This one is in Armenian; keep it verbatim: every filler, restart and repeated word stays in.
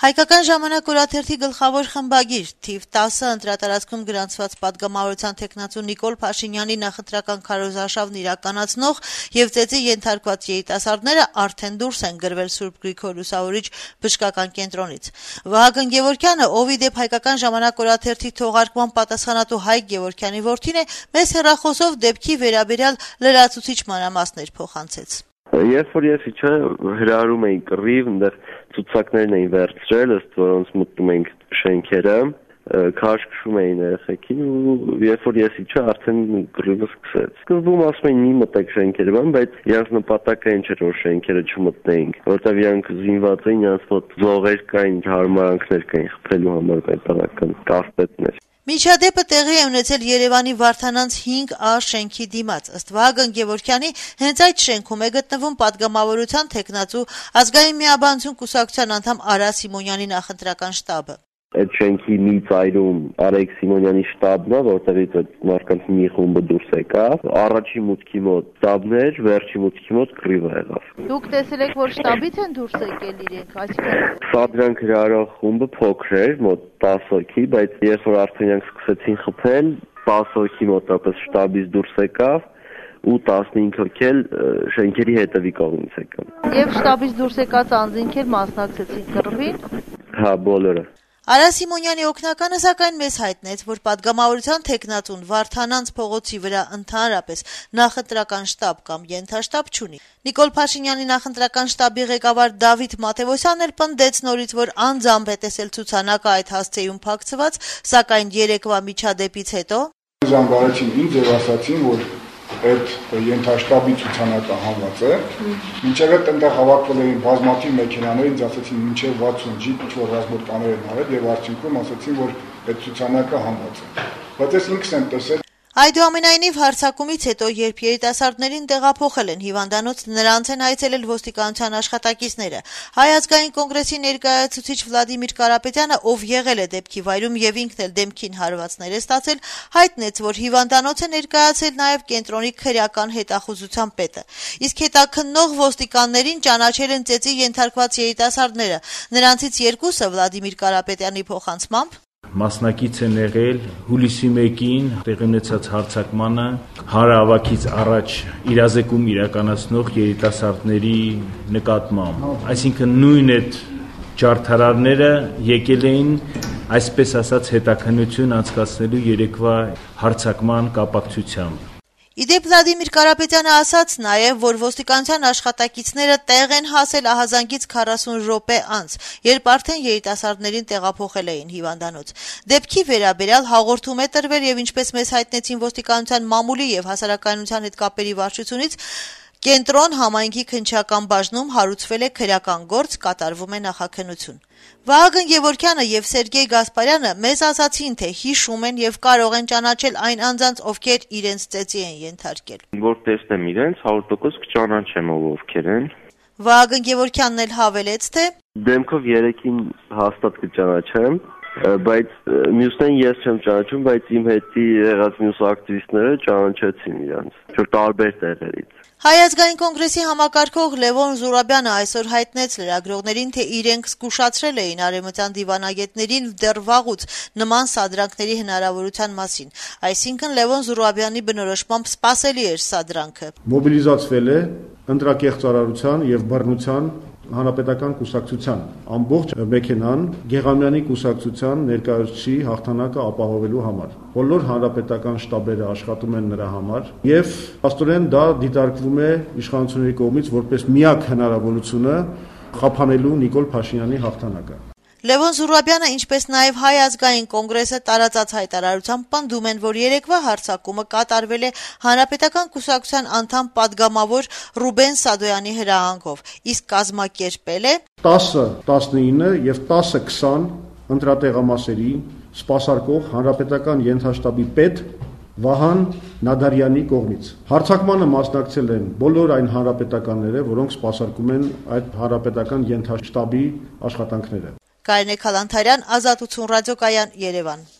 Հայկական ժամանակ օրաթերթի գլխավոր խմբագիր թիվ տասը ընտրատարածքում գրանցված պատգամավորության թեկնածու Նիկոլ Փաշինյանի նախընտրական քարոզարշավն իրականացնող եւ ծեծի ենթարկված երիտասարդները արդեն դուրս են գրվել Սուրբ Գրիգոր Լուսավորիչ բժշկական կենտրոնից։ Վահագն Գևորգյանը, ով ի դեպ Հայկական ժամանակ օրաթերթի թողարկման պատասխանատու Հայկ Գևորգյանի որդին է, մեծ հեռախոսով դեպքի վերաբերյալ լրացուցիչ մանրամասներ փոխանցեց։ Երբ որ ես իջա հրահրում էի կռիվ, այնտեղ ցուցակներն էին վերցրել, ըստ որոնց մտնում էինք շենքերը, քաշքշում էին երեխեքին ու երբ որ ես իջա արդեն կռիվը սկսեց։ Սկզբում ասում էին մի մտեք շենքերը, բայց իրանց նպատակը այն չէր որ շենքերը չմտնեինք, որովհետև իրանք զինված էին, իրանց մոտ զողեր կային, հարմարանքներ կային խփելու համար պետական կասետներ։ Միջադեպը տեղի է ունեցել Երևանի Վարդանանց հինգ A շենքի դիմաց, ըստ Վահագն Գևորգյանի, հենց այդ շենքում է գտնվում պատգամավորության թեկնածու Ազգային միաբանություն կուսակցության անդամ Արա Սիմոնյանի նախընտրական շտաբը։ Այդ շենքի մի ծայրում Արեգ Սիմոնյանի շտաբն է, որտեղից այդ մարդկանց մի խումբը դուրս եկավ, առաջի մուտքի մոտ շտաբն էր, վերջի մուտքի մոտ կռիվը եղավ։ Դուք տեսել եք, որ շտաբից են դուրս եկել իրենք, այսինքն Սա դրանք հրահրող խումբը փոքր էր, մոտ տասը հոգի, բայց երբ որ արդեն նրանք սկսեցին խփել, տասը հոգի մոտավորապես շտաբից դուրս եկավ ու տասնհինգ հոգի էլ շենքերի հետևի կողմից եկան։ Եվ շտաբից դուրս եկած անձինք էլ մասնակցեցին կռվին։ Հա, բոլորը։ Արա Սիմոնյանի օգնականը սակայն մեզ հայտնեց, որ պատգամավորության թեկնածուն Վարդանանց փողոցի վրա ընդհանրապես նախընտրական շտաբ կամ ենթաշտաբ չունի։ Նիկոլ Փաշինյանի նախընտրական շտաբի ղեկավար Դավիթ Մաթևոսյանն էլ պնդեց նորից, որ անձամբ է տեսել ցուցանակը այդ հասցեում փակցված, սակայն երեկվա միջադեպից հետո զանգարեցին ինձ եւ ասացին, որ այդ ենթաշտաբի ցուցանակը հանված է, մինչև այդ այնտեղ հավաքվել էին բազմաթիվ մեքենաներ, ինձ ասացին մինչև վաթսուն ջիպ ինչ-որ ռազմական են արել եւ արդյունքում ասացին, որ այդ ցուցանակը հանված է։ Բայց ես ինքս եմ տեսել։ Այդուամենայնիվ հարձակումից հետո, երբ երիտասարդներին տեղափոխել են հիվանդանոց, նրանց են այցելել ոստիկանության աշխատակիցները։ Հայ ազգային կոնգրեսի ներկայացուցիչ Վլադիմիր Կարապետյանը, ով եղել է դեպքի վայրում եւ ինքն էլ դեմքին հարվածներ է ստացել, հայտնեց, որ հիվանդանոց է ներկայացել նաեւ կենտրոնի քրեական հետախուզության պետը։ Իսկ հետաքննող ոստիկաններին ճանաչել են ծեծի ենթարկված երիտասարդները։ Նրանցից երկուսը Վլադիմիր Կարապետյանի փոխանցմամբ մասնակից են եղել հուլիսի մեկին տեղի ունեցած հարձակմանը հանրահավաքից առաջ իրազեկում իրականացնող երիտասարդների նկատմամբ, այսինքն նույն այդ ջարդարարները եկել էին այսպես ասած հետաքննություն անցկացնելու երեկվա հարձակման կապակցությամբ։ Իդեպ Վլադիմիր Կարապետյանը ասաց նաև, որ ոստիկանության աշխատակիցները տեղ են հասել ահազանգից քառասուն րոպե անց, երբ արդեն երիտասարդներին տեղափոխել էին հիվանդանոց։ Դեպքի վերաբերյալ հաղորդում է տրվել եւ ինչպես մեզ հայտնեցին ոստիկանության մամուլի եւ հասարակայնության հետ կապերի վարչությունից, Կենտրոն համայնքի քննչական բաժնում հարուցվել է քրեական գործ, կատարվում է նախաքննություն։ Վահագն Գևորգյանը եւ Սերգեյ Գասպարյանը մեզ ասացին, թե հիշում են եւ կարող են ճանաչել այն անձանց, ովքեր իրենց ծեծի են ենթարկել։ Որ տեսնեմ իրենց, հարյուր տոկոս կճանաչեմ ովքեր են։ Վահագն Գևորգյանն էլ հավելեց, թե դեմքով երեքին հաստատ կճանաչեմ, բայց մյուսներին ես չեմ ճանաչում, բայց իմ հետի եղած մյուս ակտիվիստները ճանաչեցին իրենց, որ տարբեր տեղերից։ Հայ ազգային կոնգրեսի համակարգող Լևոն Զուրաբյանը այսօր հայտնեց լրագրողներին, թե իրենք զգուշացրել էին արևմտյան դիվանագետներին դեռ վաղուց նման սադրանքների հնարավորության մասին։ Այսինքն Լևոն Զուրաբյանի բնորոշմամբ սպասելի էր սադրանքը։ Մոբիլիզացվել է ընտրակեղծարարության եւ բռնության հանրապետական կուսակցության ամբողջ մեքենան Գեղամյանի կուսակցության ներկայացուցիչի հաղթանակը ապահովելու համար։ Բոլոր հանրապետական շտաբերը աշխատում են նրա համար եւ աստորեն դա դիտարկվում է իշխանությունների կողմից որպես միակ հնարավորությունը խափանելու Նիկոլ Փաշինյանի հաղթանակը։ Լևոն Զուրաբյանը, ինչպես նաև Հայ ազգային կոնգրեսը տարածած հայտարարությամբ պնդում են, որ երեկվա հարձակումը կատարվել է հանրապետական կուսակցության անդամ պատգամավոր Ռուբեն Սադոյանի հրահանգով, իսկ կազմակերպել է տասը տասնինը եւ տասը քսան ընտրատեղամասերի սպասարկող հանրապետական ենթաշտաբի պետ Վահան Նադարյանի կողմից։ Հարձակմանը մասնակցել են բոլոր այն հանրապետականները, որոնք սպասարկում են այդ հանրապետական ենթաշտաբի աշխատանքները։ Կարինե Քալանթարյան, Ազատություն ռադիոկայան, Երևան։